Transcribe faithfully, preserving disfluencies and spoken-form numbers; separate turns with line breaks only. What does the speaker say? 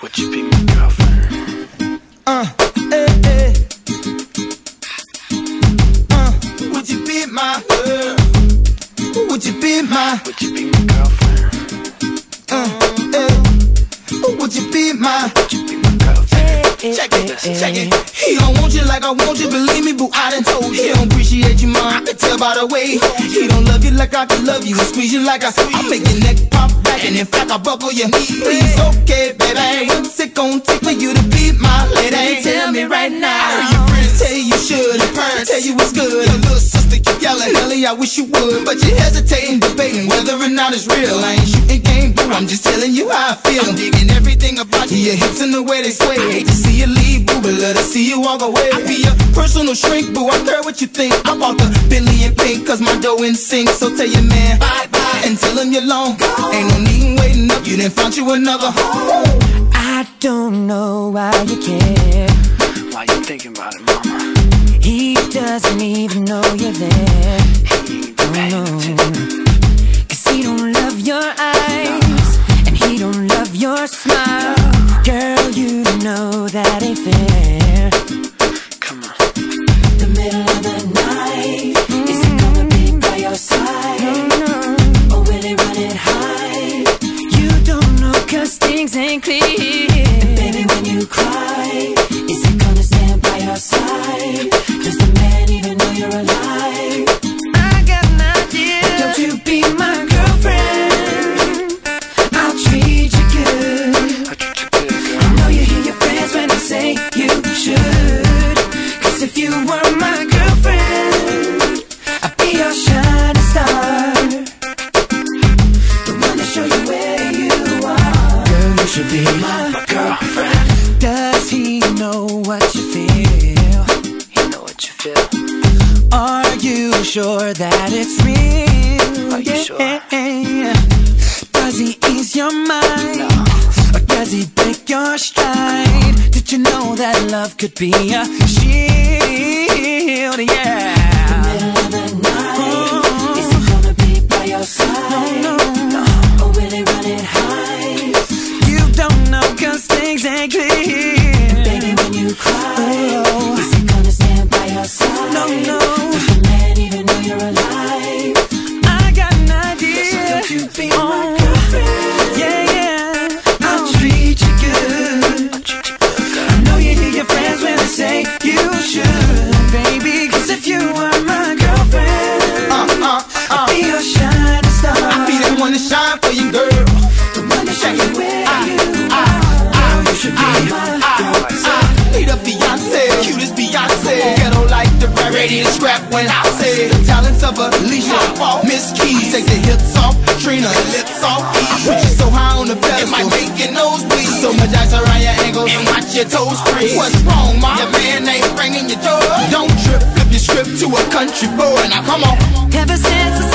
Would you be my girlfriend?
Uh, eh, eh. Uh, would you be my girl? Would you be my?
Would you be my girlfriend?
Uh, eh. Would you be my?
Would you be my girlfriend?
Check it, check it. He don't want you like I want you, believe me, boo, I done told you. He don't appreciate you, mom, I can tell by the way. He don't love you like I can love you and squeeze you like I squeeze. I make your neck pop back and in fact I buckle your knee. Please, okay, baby, what's it gon' take for you to be my lady? Tell me right now. I heard your friends tell you you should, and parents tell you it's good. Your little sister keep yelling, Ellie, I wish you would, but you hesitating, debating whether or not it's real. I ain't shooting game, boo, I'm just telling you how I feel. I'm digging everything about you, your hips and the way they sway. I hate to see you leave, boo, but love to see you walk away. I be your personal shrink, boo, I care what you think. I bought the Bentley in pink, cause my dough in sync. So tell your man, bye bye, and tell him you're long. Ain't no need waiting up, you done found you another home.
I don't know why you care.
Why you thinking about it, mama?
He doesn't even know you're there.
He ain't paying attention.
Cause he don't love your eyes, and he don't love your smile. Girl, you know that ain't fair.
Come on.
The middle of the night, is he gonna be by your side? No, no. Or will he run it high? You don't know cause things ain't clear. And baby, when you cry, is he gonna stand by your side? Does the man even know you're alive? I got an idea. Don't you be my girlfriend? I'll treat you good.
I treat you good, girl.
I know you hear your friends when they say you should. Cause if you were my girlfriend, I'd be your shining star, the one to show you where you are. Girl, you should be my,
My girlfriend.
Does he know what you feel?
You know what you feel.
Are you sure that it's real?
Are you sure?
Does he ease your mind?
No.
Or does he break your stride? Did you know that love could be a shield? Yeah. The middle of the night, oh. Is he gonna be by your side? No, no, no. Or will he run it high? You don't know cause things ain't clear. Baby, when you cry, oh. Is he gonna stand by your side? No, no. Does the man even know you're alive? I got an idea. So don't you be oh. my girlfriend? Yeah, yeah. I'll treat you good.
I treat you good, girl.
I know you hear your friends when they say you should, baby. Cause if you were my girlfriend,
Uh, uh, uh.
I'd be your shining star.
I be the one to shine for you, girl.
The one to show you where you are. Girl, you should be my girlfriend.
Need a Beyonce, cutest Beyonce. Ghetto like the rap, ready to scrap when I say the talents of Alicia, Miss Keys. Take the hips off, Trina, the lips off. Put you so high on the pedestal, it might make your nose bleed. So much ice around your ankles and watch your toes freeze. What's wrong, ma? Your man ain't ringing your door. Don't trip, flip your script to a country boy. Now come on.
Ever since I